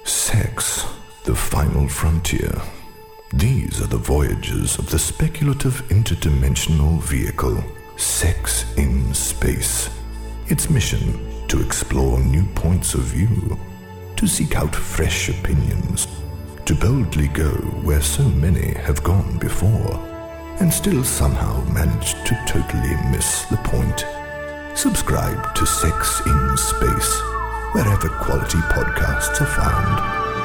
Sex, the final frontier. These are the voyages of the speculative interdimensional vehicle, Sex in Space. Its mission, to explore new points of view, to seek out fresh opinions, to boldly go where so many have gone before, and still somehow manage to totally miss the point. Subscribe to Sex in Space, wherever quality podcasts are found.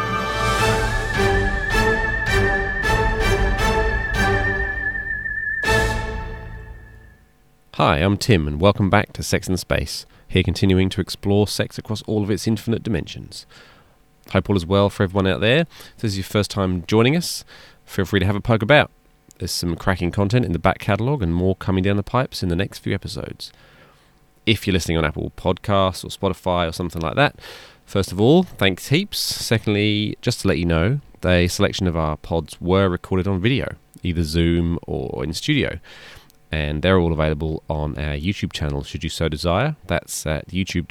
Hi, I'm Tim, and welcome back to Sex in Space, here continuing to explore sex across all of its infinite dimensions. Hope all is well for everyone out there. If this is your first time joining us, feel free to have a poke about. There's some cracking content in the back catalogue and more coming down the pipes in the next few episodes. If you're listening on Apple Podcasts or Spotify or something like that, first of all, thanks heaps. Secondly, just to let you know, a selection of our pods were recorded on video, either Zoom or in studio. And they're all available on our YouTube channel, should you so desire. That's at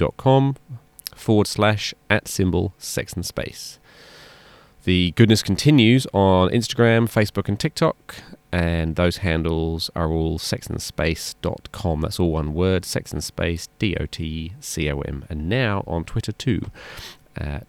youtube.com/@Sex and Space. The goodness continues on Instagram, Facebook, and TikTok. And those handles are all sexandspace.com. That's all one word, sexandspace, DOTCOM. And now on Twitter too, at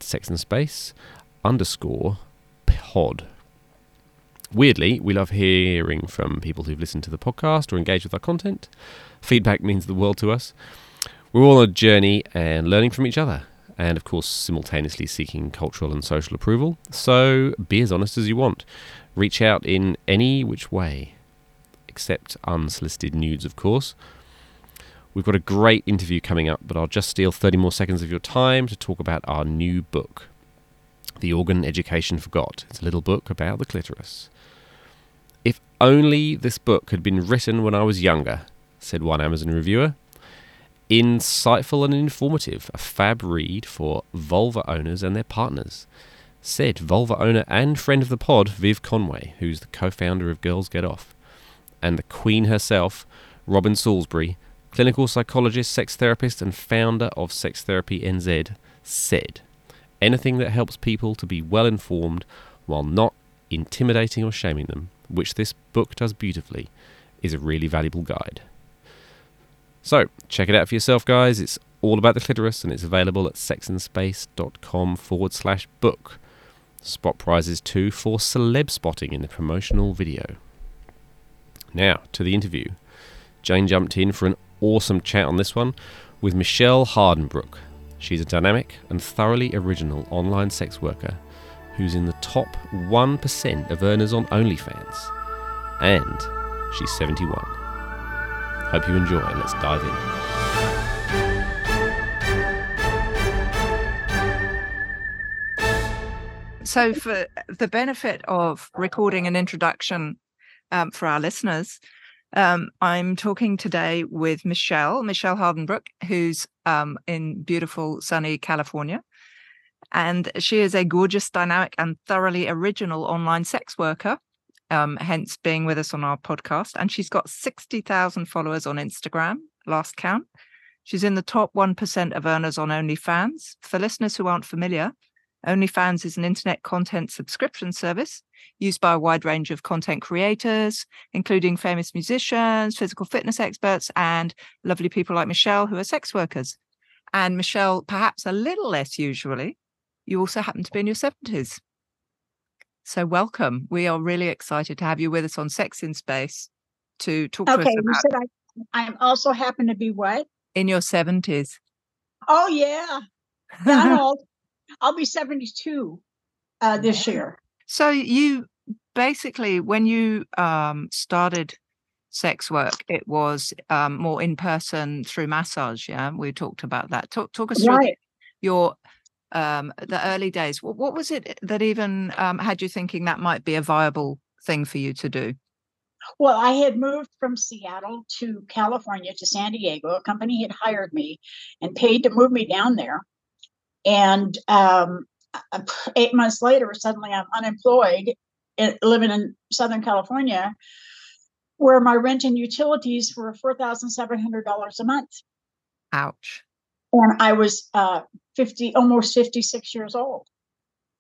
sexandspace_pod. Weirdly, we love hearing from people who've listened to the podcast or engaged with our content. Feedback means the world to us. We're all on a journey and learning from each other. And of course, simultaneously seeking cultural and social approval. So be as honest as you want. Reach out in any which way, except unsolicited nudes, of course. We've got a great interview coming up, but I'll just steal 30 more seconds of your time to talk about our new book, The Organ Education Forgot. It's a little book about the clitoris. If only this book had been written when I was younger, said one Amazon reviewer. Insightful and informative, a fab read for vulva owners and their partners, said vulva owner and friend of the pod, Viv Conway, who's the co-founder of Girls Get Off, and the queen herself, Robin Salisbury, clinical psychologist, sex therapist, and founder of Sex Therapy NZ, said, anything that helps people to be well informed while not intimidating or shaming them, which this book does beautifully, is a really valuable guide. So, check it out for yourself, guys. It's all about the clitoris, and it's available at sexandspace.com/book. Spot prizes too for celeb spotting in the promotional video. Now, to the interview. Jane jumped in for an awesome chat on this one with Michelle Hardenbrook. She's a dynamic and thoroughly original online sex worker who's in the top 1% of earners on OnlyFans. And she's 71. Hope you enjoy. Let's dive in. So for the benefit of recording an introduction for our listeners, I'm talking today with Michelle Hardenbrook, who's in beautiful, sunny California. And she is a gorgeous, dynamic, and thoroughly original online sex worker, hence being with us on our podcast. And she's got 60,000 followers on Instagram, last count. She's in the top 1% of earners on OnlyFans. For listeners who aren't familiar, OnlyFans is an internet content subscription service used by a wide range of content creators, including famous musicians, physical fitness experts, and lovely people like Michelle, who are sex workers. And Michelle, perhaps a little less usually, you also happen to be in your 70s. So welcome. We are really excited to have you with us on Sex in Space to talk to us about... Okay, you said I also happen to be what? In your 70s. Oh, yeah. That old. I'll be 72 this year. So you basically, when you started sex work, it was more in person through massage. Yeah, we talked about that. Talk us through your the early days. What was it that even had you thinking that might be a viable thing for you to do? Well, I had moved from Seattle to California to San Diego. A company had hired me and paid to move me down there. And 8 months later, suddenly I'm unemployed, living in Southern California, where my rent and utilities were $4,700 a month. Ouch. And I was almost 56 years old.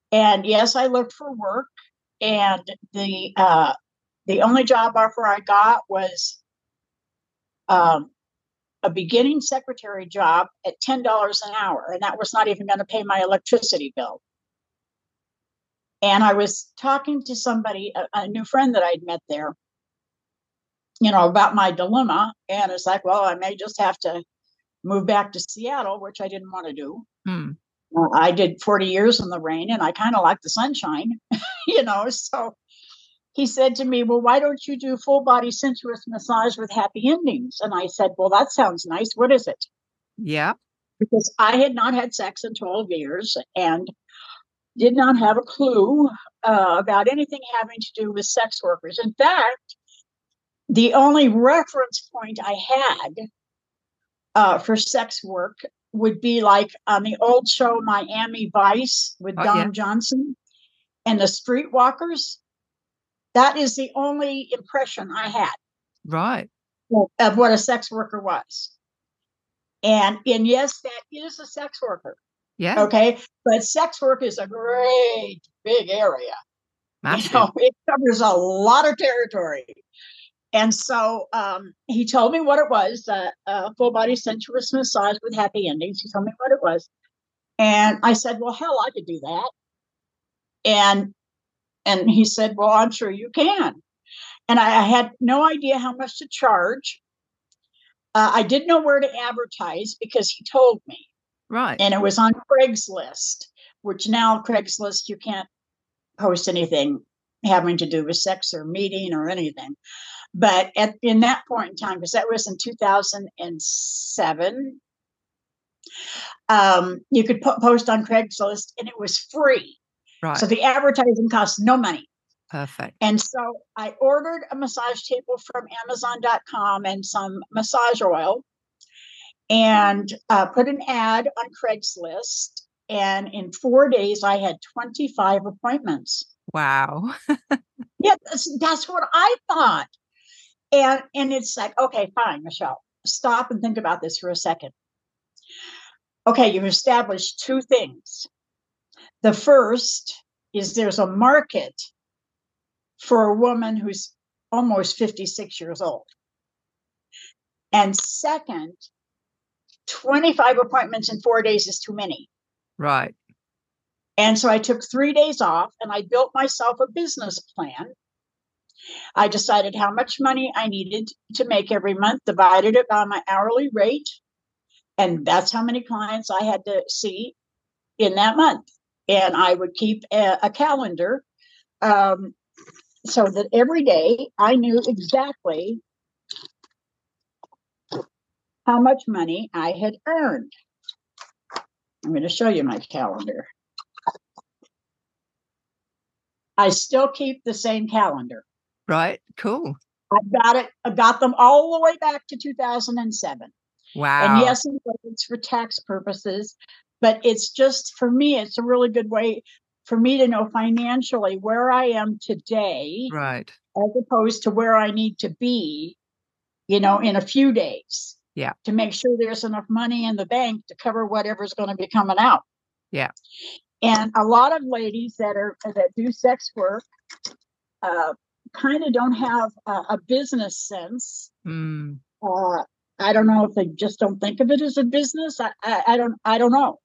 And yes, I looked for work, and the only job offer I got was a beginning secretary job at $10 an hour, and that was not even going to pay my electricity bill. And I was talking to somebody, a new friend that I'd met there, about my dilemma. And it's like, well, I may just have to move back to Seattle, which I didn't want to do. I did 40 years in the rain, and I kind of like the sunshine, So he said to me, well, why don't you do full body sensuous massage with happy endings? And I said, well, that sounds nice. What is it? Yeah. Because I had not had sex in 12 years and did not have a clue about anything having to do with sex workers. In fact, the only reference point I had for sex work would be like on the old show Miami Vice with Don Johnson and the Streetwalkers. That is the only impression I had, right, of what a sex worker was. And yes, that is a sex worker. Yeah. Okay. But sex work is a great big area. Massive. It covers a lot of territory. And so he told me what it was, full body sensuous massage with happy endings. He told me what it was. And I said, well, hell, I could do that. And he said, well, I'm sure you can. And I had no idea how much to charge. I didn't know where to advertise because he told me. Right. And it was on Craigslist, which now Craigslist, you can't post anything having to do with sex or meeting or anything. But in that point in time, because that was in 2007, you could post on Craigslist and it was free. Right. So the advertising cost no money. Perfect. And so I ordered a massage table from Amazon.com and some massage oil and put an ad on Craigslist. And in 4 days, I had 25 appointments. Wow. Yeah, that's what I thought. And it's like, okay, fine, Michelle, stop and think about this for a second. Okay, you've established two things. The first is there's a market for a woman who's almost 56 years old. And second, 25 appointments in 4 days is too many. Right. And so I took 3 days off and I built myself a business plan. I decided how much money I needed to make every month, divided it by my hourly rate. And that's how many clients I had to see in that month. And I would keep a calendar so that every day I knew exactly how much money I had earned. I'm going to show you my calendar. I still keep the same calendar. Right. Cool. I got them all the way back to 2007. Wow. And yes, it's for tax purposes, but it's just, for me, it's a really good way for me to know financially where I am today. Right. As opposed to where I need to be, in a few days. Yeah. To make sure there's enough money in the bank to cover whatever's going to be coming out. Yeah. And a lot of ladies that do sex work kind of don't have a business sense. I don't know if they just don't think of it as a business. I don't know.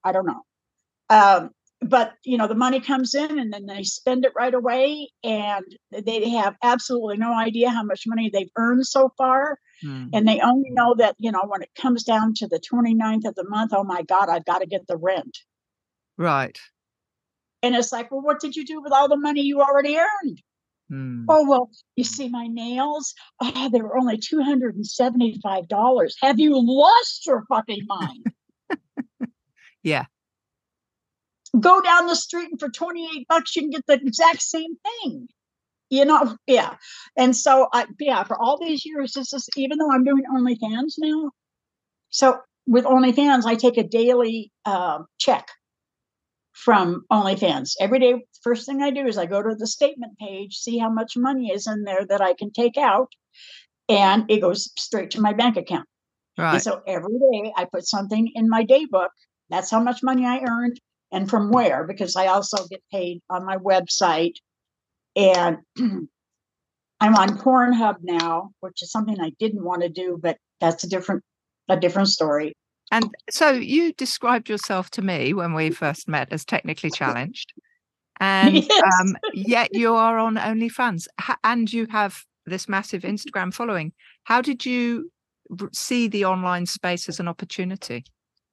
But the money comes in and then they spend it right away, and they have absolutely no idea how much money they've earned so far. And they only know that, when it comes down to the 29th of the month, oh my God, I've got to get the rent. Right. And it's like, well, what did you do with all the money you already earned? Oh, well, you see my nails? Oh, they were only $275. Have you lost your fucking mind? Yeah. Go down the street and for $28 you can get the exact same thing. Yeah. And so for all these years, this is, even though I'm doing OnlyFans now. So with OnlyFans, I take a daily check from OnlyFans. Every day, first thing I do is I go to the statement page, see how much money is in there that I can take out, and it goes straight to my bank account. Right. And so every day I put something in my day book. That's how much money I earned. and from where, because I also get paid on my website. And I'm on Pornhub now, which is something I didn't want to do, but that's a different story. And so you described yourself to me when we first met as technically challenged, and Yes. yet you are on OnlyFans, and you have this massive Instagram following. How did you see the online space as an opportunity?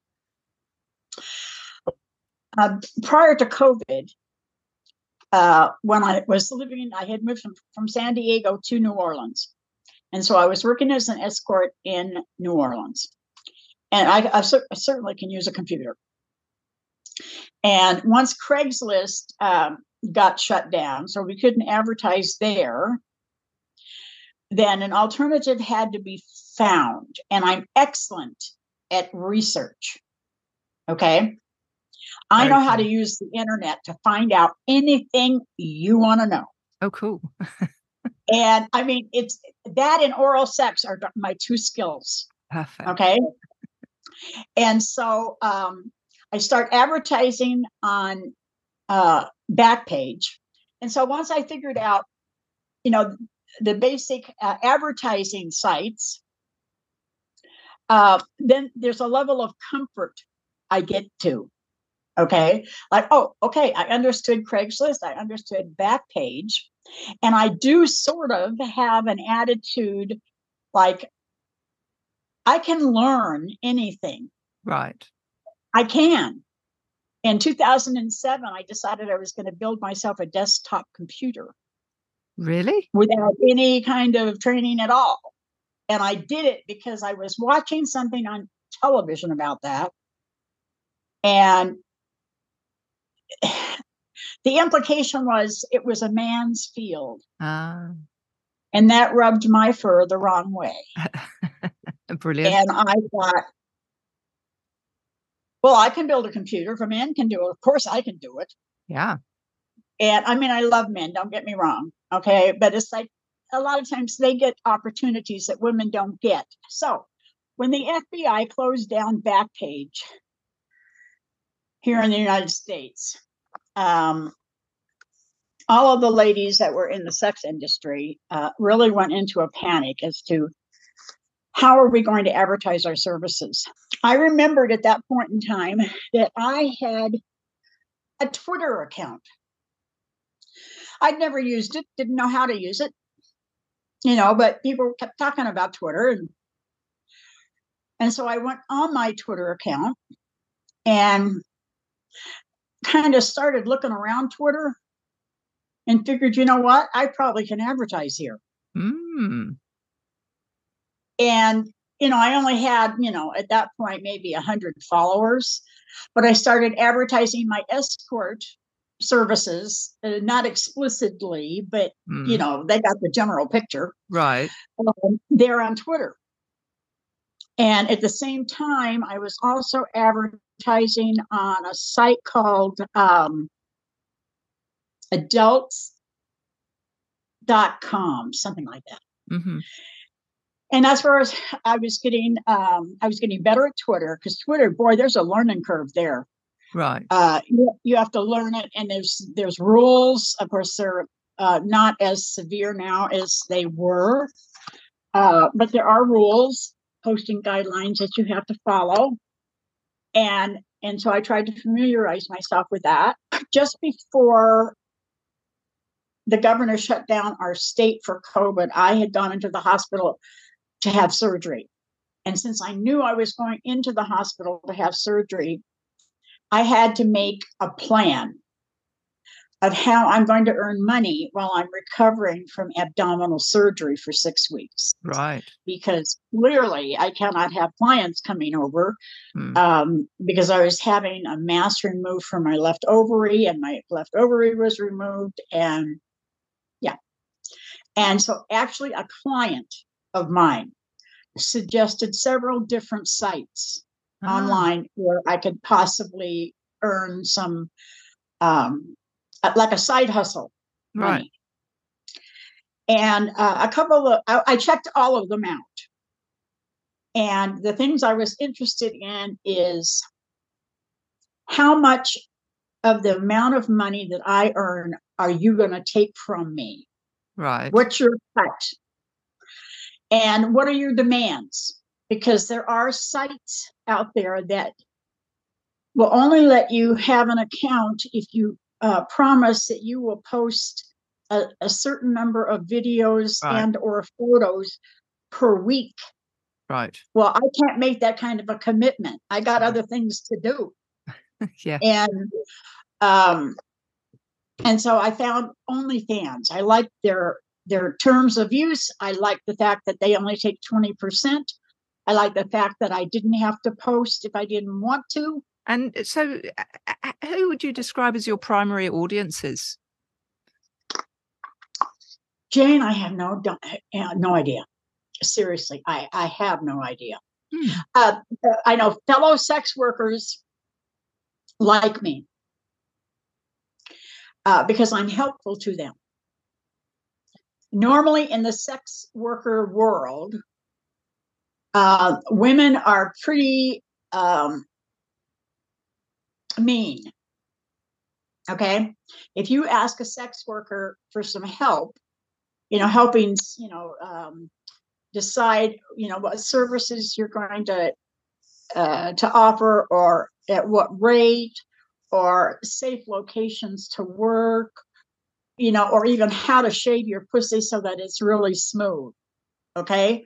Prior to COVID, when I was living, I had moved from San Diego to New Orleans. And so I was working as an escort in New Orleans. And I certainly can use a computer. And once Craigslist got shut down, so we couldn't advertise there, then an alternative had to be found. And I'm excellent at research. Okay. I know how to use the internet to find out anything you want to know. Oh, cool. And I mean, it's that and oral sex are my two skills. Perfect. Okay. And so I start advertising on Backpage. And so once I figured out, the basic advertising sites, then there's a level of comfort I get to. Okay. Like, oh, okay. I understood Craigslist. I understood Backpage. And I do sort of have an attitude like I can learn anything. Right. I can. In 2007, I decided I was going to build myself a desktop computer. Really? Without any kind of training at all. And I did it because I was watching something on television about that. And the implication was it was a man's field. And that rubbed my fur the wrong way. Brilliant. And I thought, well, I can build a computer. If a man can do it, of course I can do it. Yeah. And I mean, I love men, don't get me wrong. Okay. But it's like a lot of times they get opportunities that women don't get. So when the FBI closed down Backpage here in the United States, all of the ladies that were in the sex industry really went into a panic as to how are we going to advertise our services. I remembered at that point in time that I had a Twitter account. I'd never used it, didn't know how to use it, but people kept talking about Twitter. And so I went on my Twitter account and kind of started looking around Twitter and figured, you know what, I probably can advertise here. And, I only had, at that point, maybe 100 followers, but I started advertising my escort services, not explicitly, but, they got the general picture. Right. There on Twitter. And at the same time, I was also advertising on a site called adults.com, something like that. Mm-hmm. And that's where I was getting better at Twitter, because Twitter, boy, there's a learning curve there. Right. You have to learn it, and there's rules. Of course, they're not as severe now as they were, but there are rules, posting guidelines that you have to follow. And so I tried to familiarize myself with that. Just before the governor shut down our state for COVID, I had gone into the hospital to have surgery. And since I knew I was going into the hospital to have surgery, I had to make a plan of how I'm going to earn money while I'm recovering from abdominal surgery for 6 weeks. Right. Because clearly I cannot have clients coming over because I was having a mass removed from my left ovary, and my left ovary was removed. And so actually a client of mine suggested several different sites online where I could possibly earn some, like a side hustle money. Right. And I checked all of them out. And the things I was interested in is how much of the amount of money that I earn are you going to take from me? Right. What's your cut? And what are your demands? Because there are sites out there that will only let you have an account if you promise that you will post a certain number of videos Right. and or photos per week. Right. Well, I can't make that kind of a commitment. I got Right. other things to do. Yeah. And so I found OnlyFans. I like their terms of use. I like the fact that they only take 20%. I like the fact that I didn't have to post if I didn't want to. And so who would you describe as your primary audiences? Jane, I have no idea. Seriously, I have no idea. I know fellow sex workers like me because I'm helpful to them. Normally in the sex worker world, women are pretty mean. Okay. If you ask a sex worker for some help, helping, decide, what services you're going to offer, or at what rate, or safe locations to work, or even how to shave your pussy so that it's really smooth. Okay.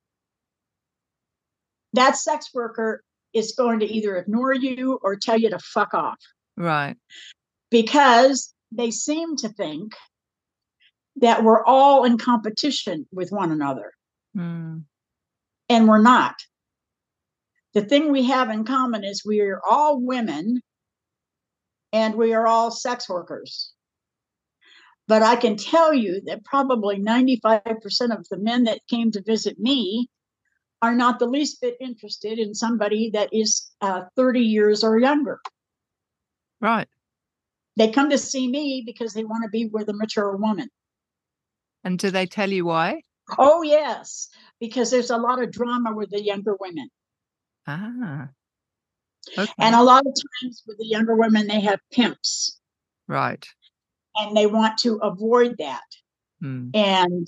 That sex worker is going to either ignore you or tell you to fuck off. Right. Because they seem to think that we're all in competition with one another. And we're not. The thing we have in common is we are all women and we are all sex workers. But I can tell you that probably 95% of the men that came to visit me are not the least bit interested in somebody that is 30 years or younger. Right. They come to see me because they want to be with a mature woman. And do they tell you why? Oh, yes, because there's a lot of drama with the younger women. Ah. Okay. And a lot of times with the younger women, they have pimps. Right. And they want to avoid that. And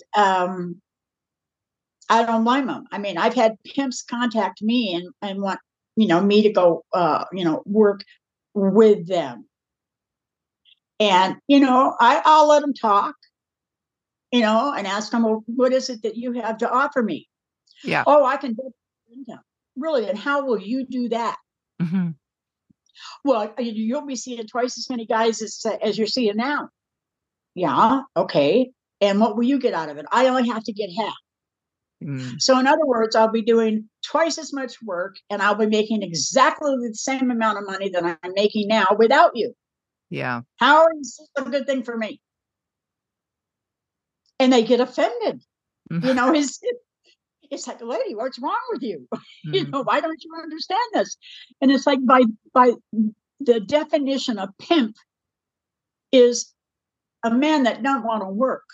I don't blame them. I mean, I've had pimps contact me and want, me to go, work with them. And, I'll let them talk, and ask them, well, what is it that you have to offer me? Yeah. Oh, I can do income. Really? And how will you do that? Mm-hmm. Well, you'll be seeing twice as many guys as you're seeing now. Yeah. Okay. And what will you get out of it? I only have to get half. So in other words, I'll be doing twice as much work and I'll be making exactly the same amount of money that I'm making now without you. Yeah. How is this a good thing for me? And they get offended. It's like, lady, what's wrong with you? Why don't you understand this? And it's like by the definition of pimp is a man that don't want to work.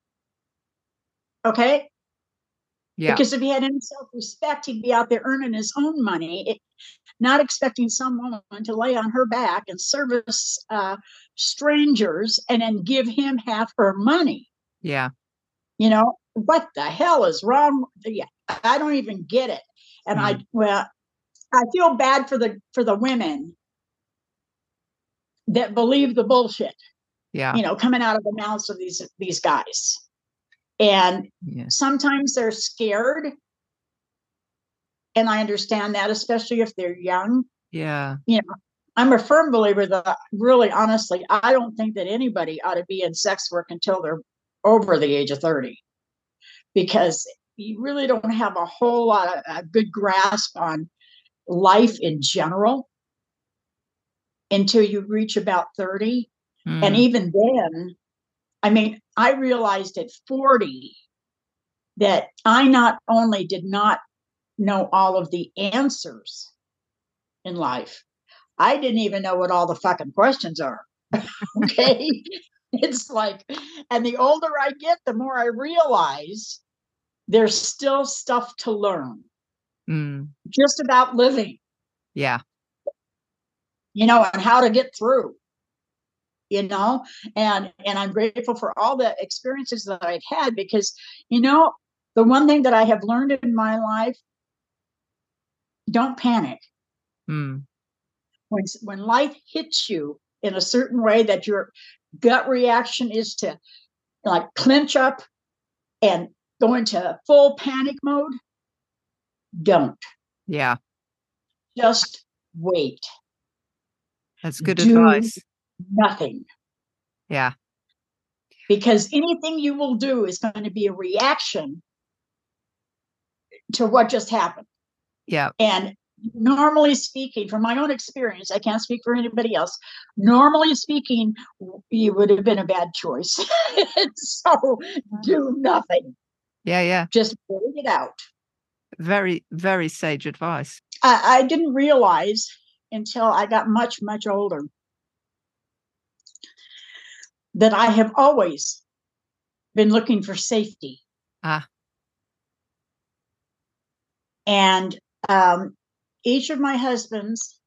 Okay? Yeah. Because if he had any self-respect, he'd be out there earning his own money, not expecting some woman to lay on her back and service strangers and then give him half her money. Yeah. What the hell is wrong? Yeah, I don't even get it. And I feel bad for the women that believe the bullshit. Yeah. Coming out of the mouths of these guys. And sometimes they're scared. And I understand that, especially if they're young. Yeah. I'm a firm believer that really, honestly, I don't think that anybody ought to be in sex work until they're over the age of 30. Because you really don't have a whole lot of a good grasp on life in general until you reach about 30. And even then, I mean, I realized at 40 that I not only did not know all of the answers in life, I didn't even know what all the fucking questions are. Okay. It's like, and the older I get, the more I realize there's still stuff to learn just about living. Yeah. And how to get through. and I'm grateful for all the experiences that I've had, because, the one thing that I have learned in my life, don't panic. Mm. When life hits you in a certain way that your gut reaction is to like clench up and go into full panic mode, don't. Yeah, Just wait. that's good Do advice. nothing. Yeah. Because anything you will do is going to be a reaction to what just happened. Yeah. And normally speaking, from my own experience, I can't speak for anybody else. Normally speaking, you would have been a bad choice. So do nothing. Yeah. Just wait it out. Very, very sage advice. I didn't realize until I got much, much older that I have always been looking for safety. And each of my husbands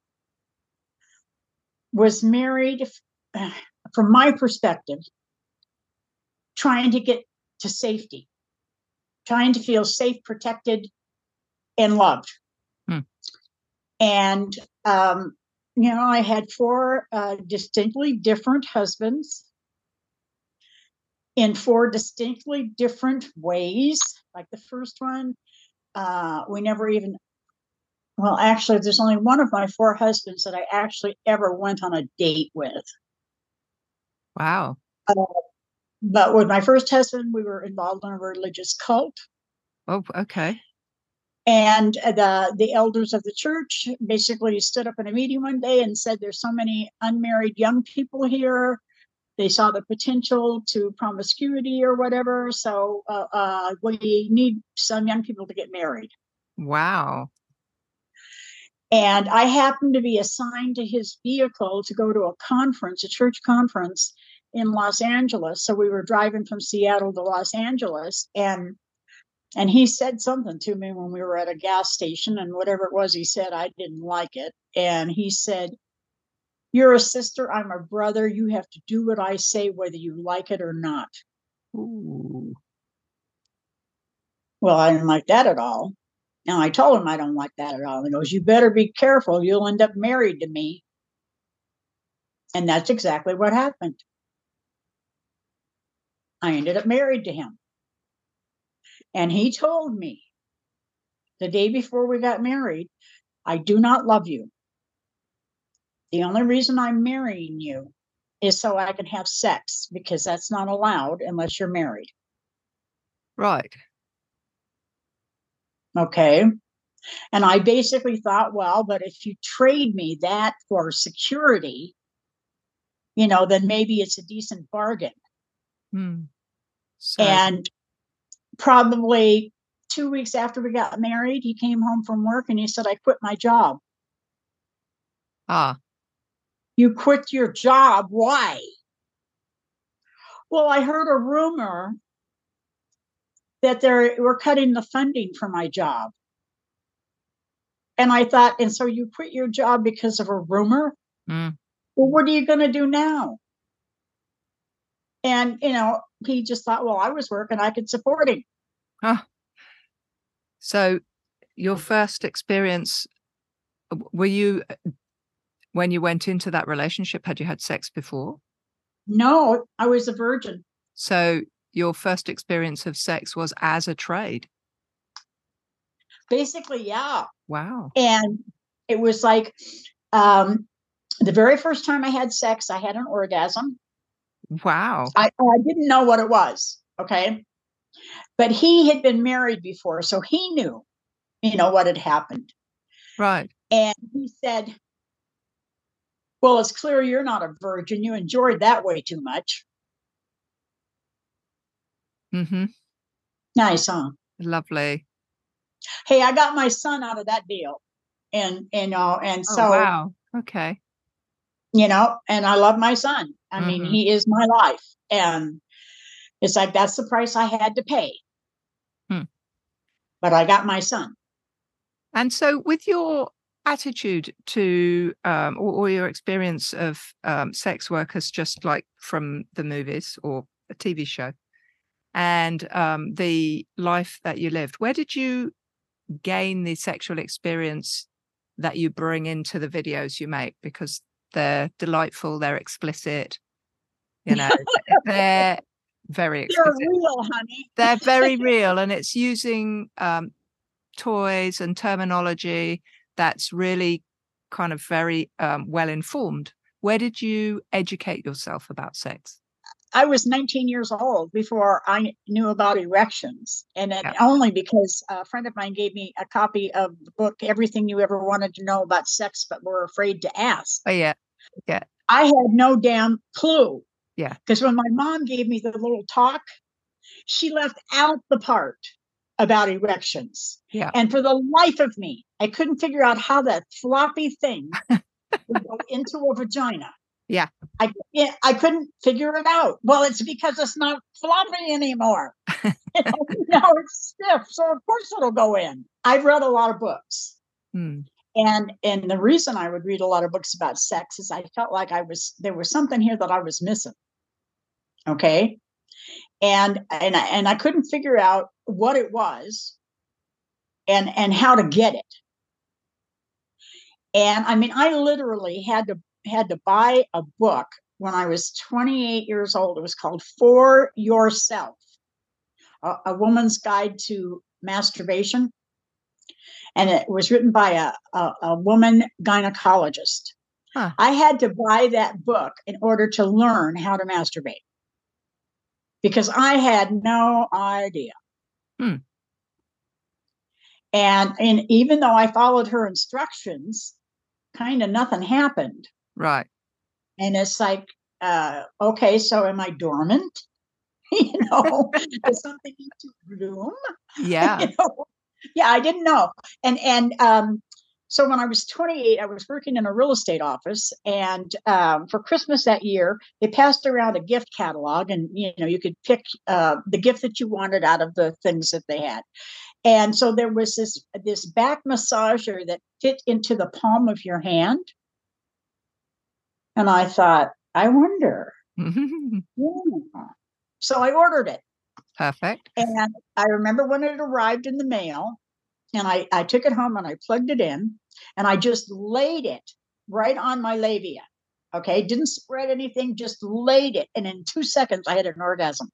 was married, from my perspective, trying to get to safety, trying to feel safe, protected, and loved. And, I had 4 distinctly different husbands in 4 distinctly different ways. Like the first one, we never even, well, actually, there's only one of my 4 husbands that I actually ever went on a date with. Wow. But with my first husband, we were involved in a religious cult. Oh, okay. And the elders of the church basically stood up in a meeting one day and said, there's so many unmarried young people here. They saw the potential to promiscuity or whatever. So we need some young people to get married. Wow. And I happened to be assigned to his vehicle to go to a conference, a church conference in Los Angeles. So we were driving from Seattle to Los Angeles, and he said something to me when we were at a gas station, and whatever it was he said, I didn't like it. And he said, you're a sister, I'm a brother. You have to do what I say, whether you like it or not. Ooh. Well, I didn't like that at all. Now I told him I don't like that at all. He goes, you better be careful. You'll end up married to me. And that's exactly what happened. I ended up married to him. And he told me the day before we got married, I do not love you. The only reason I'm marrying you is so I can have sex, because that's not allowed unless you're married. Right. Okay. And I basically thought, well, but if you trade me that for security, then maybe it's a decent bargain. So, and probably 2 weeks after we got married, he came home from work and he said, I quit my job. You quit your job? Why? Well, I heard a rumor that they were cutting the funding for my job. And I thought, and so you quit your job because of a rumor? Well, what are you going to do now? And, he just thought, well, I was working, I could support him. So your first experience, were you, when you went into that relationship, had you had sex before? No, I was a virgin. So your first experience of sex was as a trade? Basically, yeah. Wow. And it was like the very first time I had sex, I had an orgasm. Wow. I didn't know what it was. Okay. But he had been married before, so he knew, what had happened. Right. And he said, well, it's clear you're not a virgin. You enjoyed that way too much. Nice, huh? Lovely. Hey, I got my son out of that deal. And so, wow. Okay. And I love my son. I mean, he is my life. And it's like, that's the price I had to pay. But I got my son. And so with your attitude to or your experience of sex workers, just like from the movies or a TV show, and the life that you lived? Where did you gain the sexual experience that you bring into the videos you make? Because they're delightful, they're explicit, they're very explicit. They're real, honey. They're very real, and it's using toys and terminology that's really kind of very well informed. Where did you educate yourself about sex? I was 19 years old before I knew about erections, and only because a friend of mine gave me a copy of the book, Everything You Ever Wanted to Know About Sex But Were Afraid to Ask. Oh, yeah. I had no damn clue. Yeah. Because when my mom gave me the little talk, she left out the part about erections. Yeah. And for the life of me, I couldn't figure out how that floppy thing would go into a vagina. Yeah. I couldn't figure it out. Well, it's because it's not floppy anymore. Now it's stiff. So of course it'll go in. I've read a lot of books. And the reason I would read a lot of books about sex is I felt like there was something here that I was missing. Okay. And I couldn't figure out what it was and how to get it. And I mean, I literally had to buy a book when I was 28 years old. It was called For Yourself, a woman's guide to masturbation. And it was written by a woman gynecologist. Huh. I had to buy that book in order to learn how to masturbate because I had no idea. And even though I followed her instructions, kind of nothing happened. Right. And it's like, okay, so am I dormant? Does something need to bloom? Yeah. Yeah, I didn't know. And so when I was 28, I was working in a real estate office. And for Christmas that year, they passed around a gift catalog. And, you could pick the gift that you wanted out of the things that they had. And so there was this back massager that fit into the palm of your hand. And I thought, I wonder. So I ordered it. Perfect. And I remember when it arrived in the mail, and I took it home and I plugged it in, and I just laid it right on my labia. Okay, didn't spread anything, just laid it. And in 2 seconds, I had an orgasm.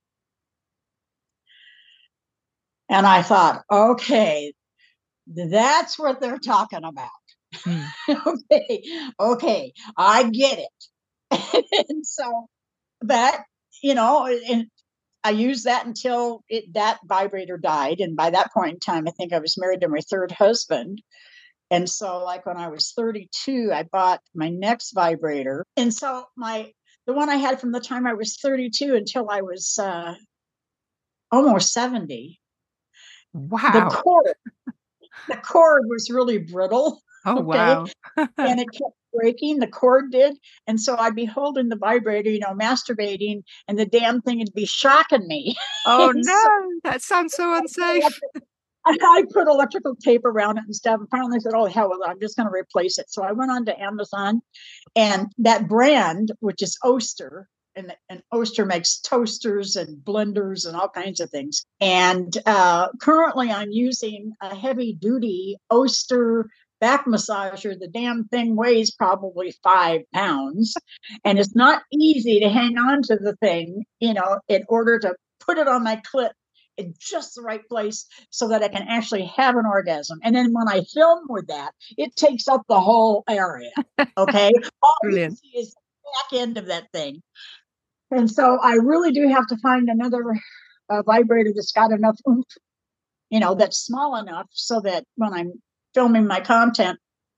And I thought, okay, that's what they're talking about. Okay, I get it. And so, but, and I used that until that vibrator died. And by that point in time, I think I was married to my third husband. And so like when I was 32, I bought my next vibrator. And so the one I had from the time I was 32 until I was almost 70. Wow. The cord was really brittle. Oh, okay? Wow. And it kept breaking, the cord did. And so I'd be holding the vibrator, masturbating, and the damn thing would be shocking me. Oh, no, that sounds so unsafe. I put electrical tape around it and stuff. And finally I said, oh, hell with it, I'm just going to replace it. So I went on to Amazon, and that brand, which is Oster, and Oster makes toasters and blenders and all kinds of things. And currently I'm using a heavy duty Oster back massager. The damn thing weighs probably 5 pounds, and it's not easy to hang on to the thing, in order to put it on my clit in just the right place so that I can actually have an orgasm. And then when I film with that, it takes up the whole area. Okay. All you can see is the back end of that thing. And so I really do have to find another vibrator that's got enough oomph, that's small enough so that when I'm filming my content,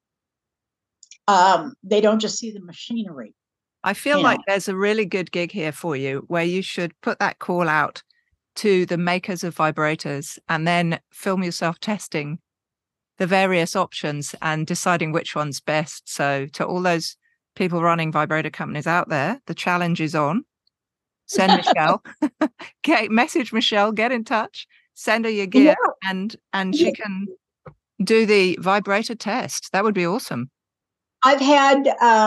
they don't just see the machinery. I feel like there's a really good gig here for you where you should put that call out to the makers of vibrators and then film yourself testing the various options and deciding which one's best. So to all those people running vibrator companies out there, the challenge is on. Send Michelle, message Michelle, get in touch, send her your gear, and she can do the vibrator test. That would be awesome. I've had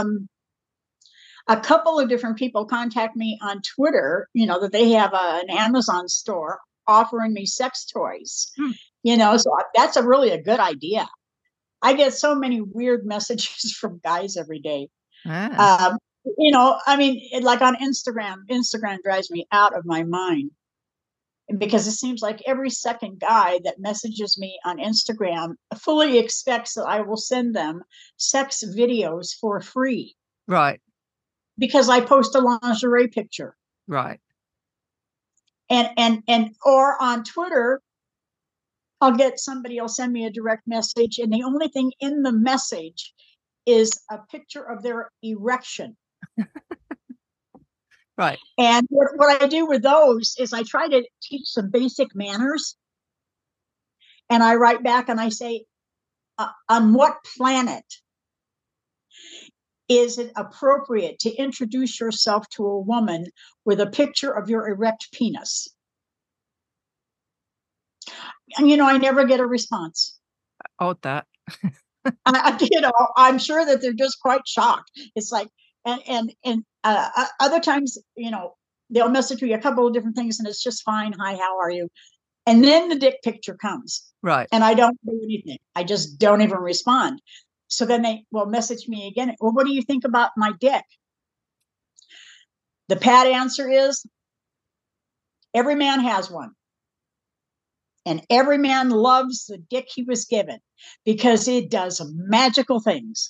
a couple of different people contact me on Twitter, that they have an Amazon store offering me sex toys, so that's really a good idea. I get so many weird messages from guys every day. Ah. Like on Instagram drives me out of my mind, because it seems like every second guy that messages me on Instagram fully expects that I will send them sex videos for free. Right. Because I post a lingerie picture. Right. Or on Twitter, I'll get somebody will send me a direct message, and the only thing in the message is a picture of their erection. Right. And what I do with those is I try to teach some basic manners. And I write back and I say, on what planet is it appropriate to introduce yourself to a woman with a picture of your erect penis? And, I never get a response. Odd that. I'm sure that they're just quite shocked. It's like, and other times, they'll message me a couple of different things and it's just fine. Hi, how are you? And then the dick picture comes. Right. And I don't do anything. I just don't even respond. So then they will message me again. Well, what do you think about my dick? The pat answer is, every man has one. And every man loves the dick he was given because it does magical things.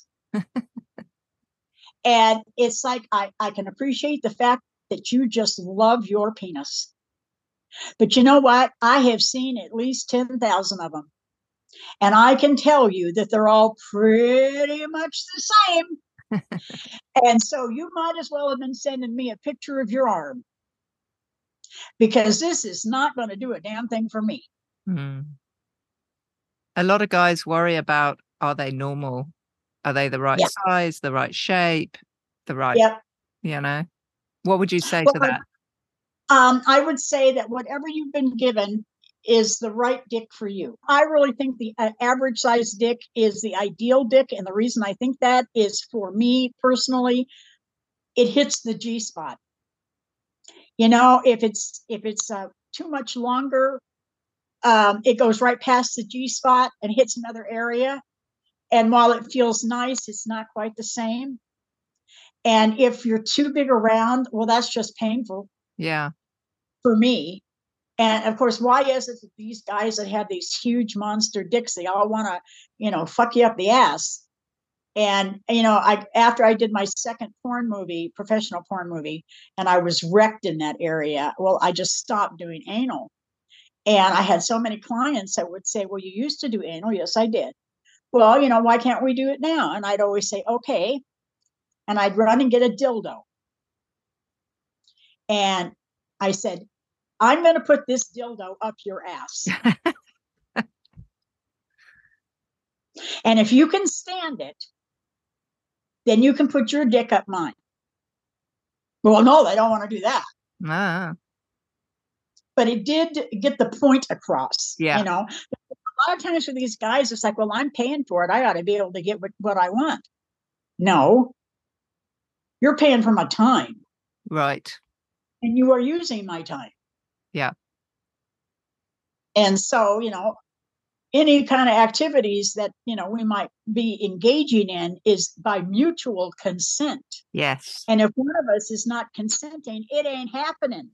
And it's like, I can appreciate the fact that you just love your penis. But you know what? I have seen at least 10,000 of them. And I can tell you that they're all pretty much the same. And so you might as well have been sending me a picture of your arm, because this is not going to do a damn thing for me. A lot of guys worry about, are they normal? Are they the right size, the right shape, the right, what would you say to that? I would say that whatever you've been given is the right dick for you. I really think the average size dick is the ideal dick. And the reason I think that is, for me personally, it hits the G spot. If it's too much longer, it goes right past the G spot and hits another area. And while it feels nice, it's not quite the same. And if you're too big around, well, that's just painful. Yeah. For me. And of course, why is it that these guys that have these huge monster dicks, they all want to, fuck you up the ass? And, after I did my second professional porn movie, and I was wrecked in that area, well, I just stopped doing anal. And I had so many clients that would say, well, you used to do anal. Yes, I did. Well, why can't we do it now? And I'd always say, okay. And I'd run and get a dildo. And I said, I'm going to put this dildo up your ass. And if you can stand it, then you can put your dick up mine. Well, no, they don't want to do that. But it did get the point across. Yeah. A lot of times for these guys, it's like, well, I'm paying for it. I ought to be able to get what I want. No, you're paying for my time. Right. And you are using my time. Yeah. And so, any kind of activities that, we might be engaging in is by mutual consent. Yes. And if one of us is not consenting, it ain't happening.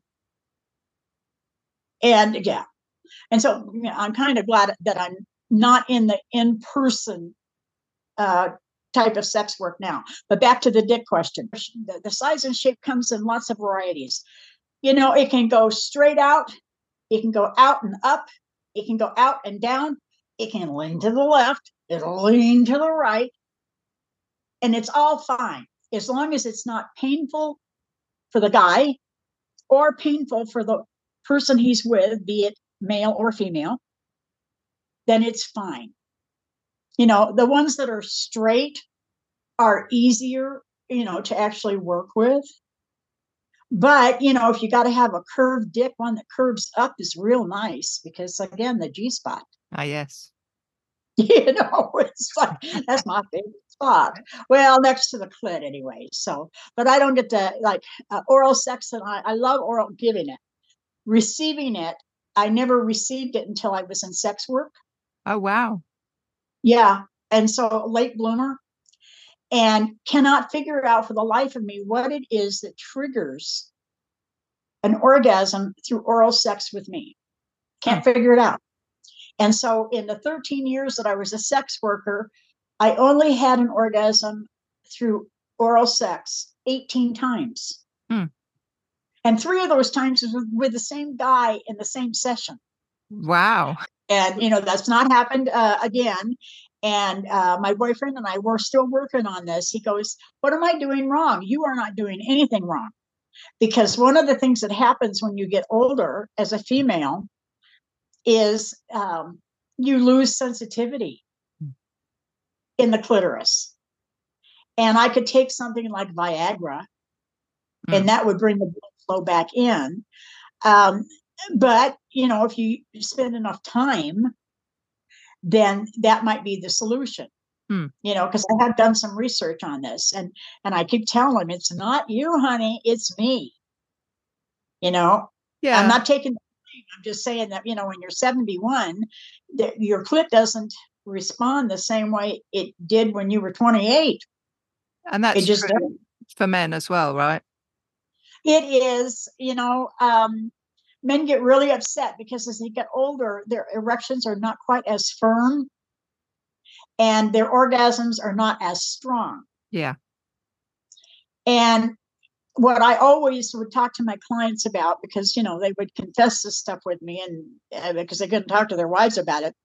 And yeah. And so I'm kind of glad that I'm not in the in-person type of sex work now. But back to the dick question. The size and shape comes in lots of varieties. It can go straight out. It can go out and up. It can go out and down. It can lean to the left. It'll lean to the right. And it's all fine, as long as it's not painful for the guy or painful for the person he's with, be it male or female, then it's fine. The ones that are straight are easier, to actually work with. But, if you got to have a curved dick, one that curves up is real nice because, again, the G spot. Ah, yes. It's like, that's my favorite spot. Well, next to the clit anyway. So, but I don't get to like oral sex, and I love oral giving it. Receiving it, I never received it until I was in sex work. Oh, wow. Yeah. And so late bloomer, and cannot figure out for the life of me what it is that triggers an orgasm through oral sex with me. Can't figure it out. And so in the 13 years that I was a sex worker, I only had an orgasm through oral sex 18 times. And 3 of those times was with the same guy in the same session. Wow. And, that's not happened again. And my boyfriend and I were still working on this. He goes, "What am I doing wrong? You are not doing anything wrong." Because one of the things that happens when you get older as a female is you lose sensitivity in the clitoris. And I could take something like Viagra, and that would bring the blood flow back in. But, if you spend enough time, then that might be the solution. Because I have done some research on this, and I keep telling him, it's not you, honey, it's me. Yeah. I'm not taking, I'm just saying that, when you're 71, your clit doesn't respond the same way it did when you were 28. And that's it just true doesn't. for men as well, right? It is, men get really upset because as they get older, their erections are not quite as firm and their orgasms are not as strong. Yeah. And what I always would talk to my clients about, because, they would confess this stuff with me, and because they couldn't talk to their wives about it.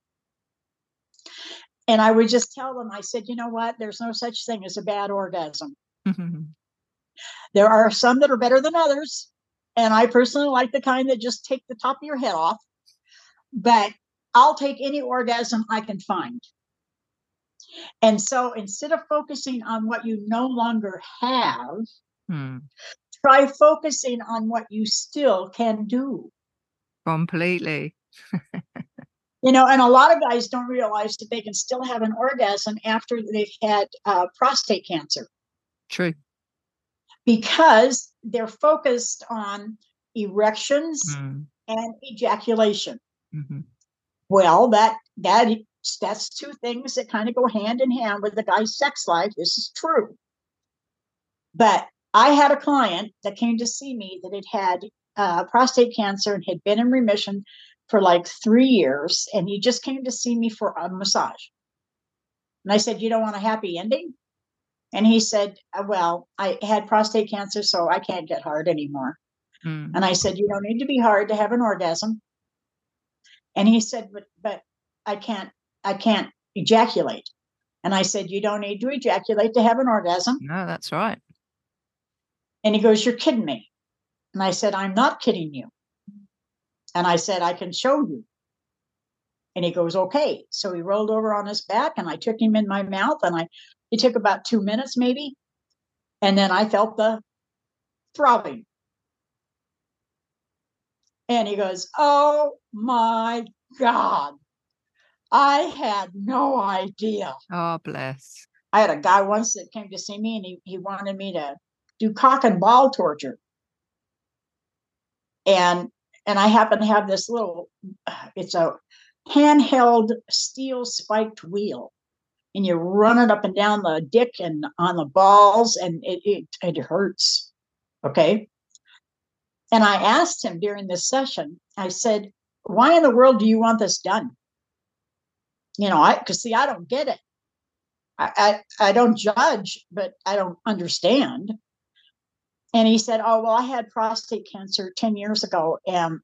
And I would just tell them, I said, you know what? There's no such thing as a bad orgasm. There are some that are better than others. And I personally like the kind that just take the top of your head off. But I'll take any orgasm I can find. And so instead of focusing on what you no longer have, try focusing on what you still can do. Completely. And a lot of guys don't realize that they can still have an orgasm after they've had prostate cancer. True. Because they're focused on erections and ejaculation. Well, that's 2 things that kind of go hand in hand with the guy's sex life. This is true. But I had a client that came to see me that had prostate cancer and had been in remission for like 3 years. And he just came to see me for a massage. And I said, "You don't want a happy ending?" And he said, "Well, I had prostate cancer, so I can't get hard anymore." And I said, "You don't need to be hard to have an orgasm." And he said, but I can't ejaculate. And I said, "You don't need to ejaculate to have an orgasm." No, that's right. And he goes, "You're kidding me." And I said, "I'm not kidding you." And I said, "I can show you." And he goes, "Okay." So he rolled over on his back, and I took him in my mouth, and it took about 2 minutes maybe. And then I felt the throbbing. And he goes, "Oh my God, I had no idea." Oh, bless. I had a guy once that came to see me, and he wanted me to do cock and ball torture. And I happen to have this little, it's a handheld steel spiked wheel. And you run it up and down the dick and on the balls, and it hurts. Okay. And I asked him during this session, I said, "Why in the world do you want this done?" Because I don't get it. I don't judge, but I don't understand. And he said, "Oh, well, I had prostate cancer 10 years ago. And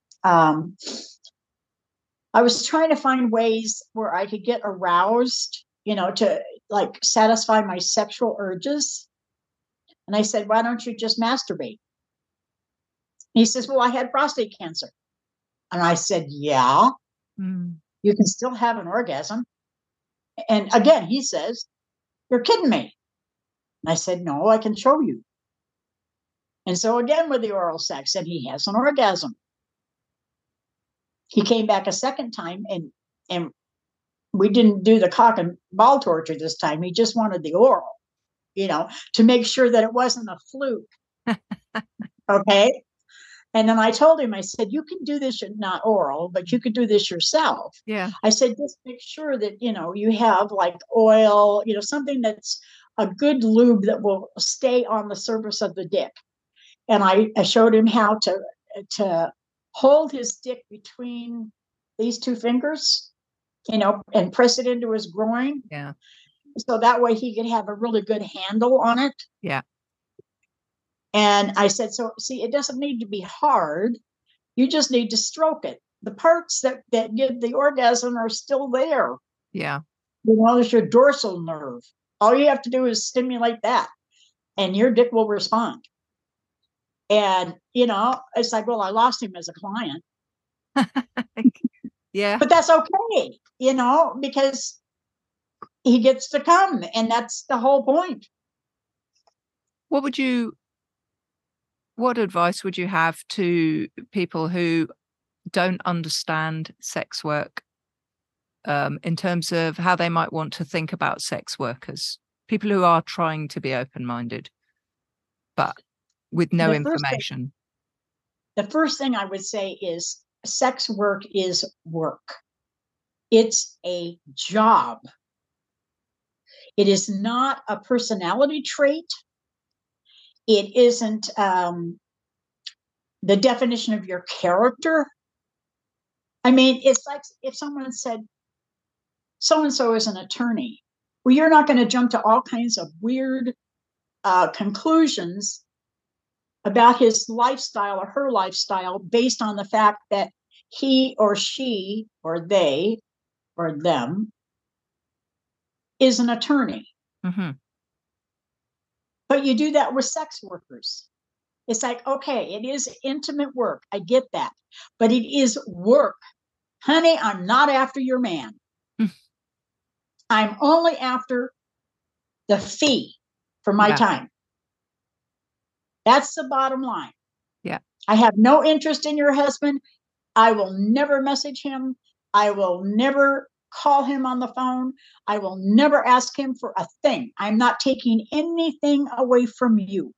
I was trying to find ways where I could get aroused, to like satisfy my sexual urges." And I said, "Why don't you just masturbate?" He says, "Well, I had prostate cancer." And I said, "Yeah, you can still have an orgasm." And again, he says, "You're kidding me." And I said, "No, I can show you." And so again, with the oral sex, and he has an orgasm. He came back a second time, and we didn't do the cock and ball torture this time. He just wanted the oral, to make sure that it wasn't a fluke. Okay. And then I told him, I said, you can do this, not oral, but you could do this yourself. Yeah. I said, just make sure that, you have like oil, something that's a good lube that will stay on the surface of the dick. And I showed him how to hold his dick between these two fingers, and press it into his groin. Yeah. So that way he could have a really good handle on it. Yeah. And I said, so see, it doesn't need to be hard. You just need to stroke it. The parts that give the orgasm are still there. Yeah. There's your dorsal nerve. All you have to do is stimulate that and your dick will respond. And, it's like, well, I lost him as a client. Yeah. But that's okay, because he gets to come. And that's the whole point. What advice would you have to people who don't understand sex work in terms of how they might want to think about sex workers, people who are trying to be open-minded, but with no information? The first thing I would say is sex work is work. It's a job. It is not a personality trait. It isn't the definition of your character. I mean, it's like if someone said, so-and-so is an attorney. Well, you're not going to jump to all kinds of weird conclusions about his lifestyle or her lifestyle based on the fact that he or she or they or them is an attorney. Mm-hmm. But you do that with sex workers. It's like, okay, it is intimate work. I get that. But it is work. Honey, I'm not after your man. I'm only after the fee for my time. That's the bottom line. Yeah. I have no interest in your husband. I will never message him. I will never call him on the phone. I will never ask him for a thing. I'm not taking anything away from you.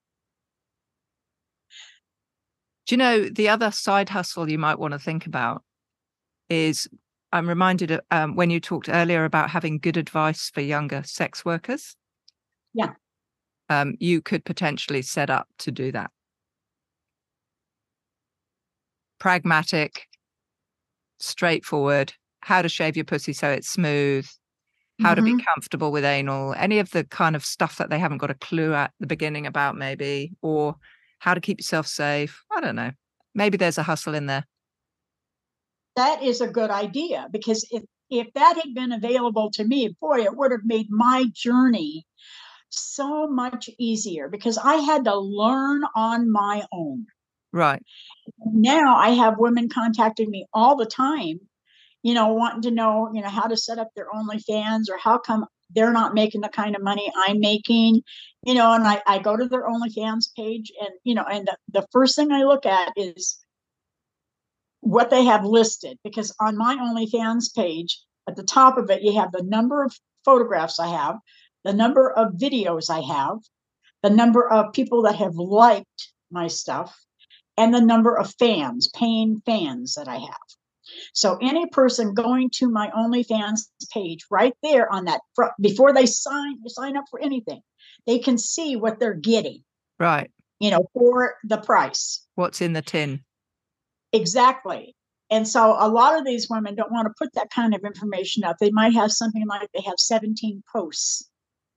Do you know, the other side hustle you might want to think about is, I'm reminded of when you talked earlier about having good advice for younger sex workers. Yeah. You could potentially set up to do that. Pragmatic, straightforward, how to shave your pussy so it's smooth, how to be comfortable with anal, any of the kind of stuff that they haven't got a clue at the beginning about, maybe, or how to keep yourself safe. I don't know. Maybe there's a hustle in there. That is a good idea, because if that had been available to me, boy, it would have made my journey so much easier, because I had to learn on my own. Right. Now I have women contacting me all the time, wanting to know, how to set up their OnlyFans, or how come they're not making the kind of money I'm making, and I go to their OnlyFans page, and, and the first thing I look at is what they have listed, because on my OnlyFans page, at the top of it, you have the number of photographs I have, the number of videos I have, the number of people that have liked my stuff, and the number of fans, paying fans that I have. So any person going to my OnlyFans page, right there on that front, before they sign up for anything, they can see what they're getting. Right. For the price. What's in the tin. Exactly. And so a lot of these women don't want to put that kind of information up. They might have something like they have 17 posts,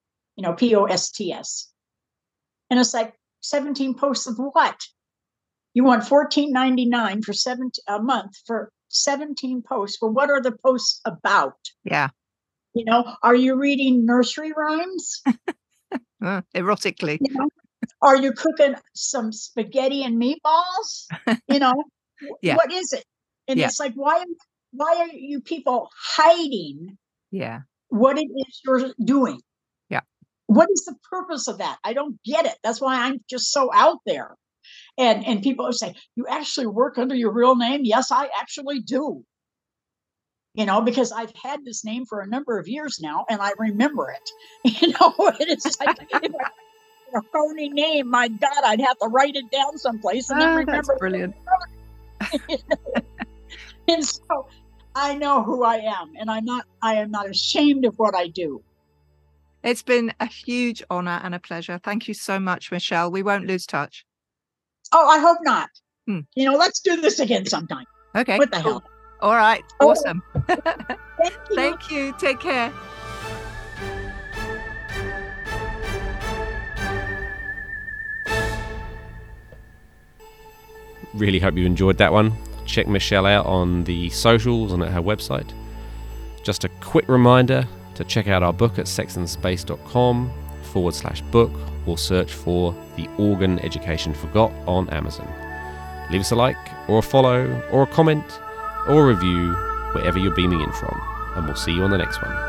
POSTS. And it's like, 17 posts of what? You want $14.99 for a month for 17 posts. Well, what are the posts about? Yeah. Are you reading nursery rhymes? Erotically. Are you cooking some spaghetti and meatballs? Yeah. What is it? And it's like, why are you people hiding what it is you're doing? Yeah. What is the purpose of that? I don't get it. That's why I'm just so out there. And people say, you actually work under your real name? Yes, I actually do. because I've had this name for a number of years now and I remember it. It's like if I a phony name, my God, I'd have to write it down someplace and then remember. That's brilliant. And so I know who I am, and I am not ashamed of what I do. It's been a huge honor and a pleasure. Thank you so much, Michelle. We won't lose touch. Oh, I hope not. Let's do this again sometime. Okay. What the hell? All right. Awesome. Thank you. Thank you. Take care. Really hope you enjoyed that one. Check Michelle out on the socials and at her website. Just a quick reminder to check out our book at sexandspace.com/book or search for The Organ Education Forgot on Amazon. Leave us a like or a follow or a comment or a review wherever you're beaming in from, and we'll see you on the next one.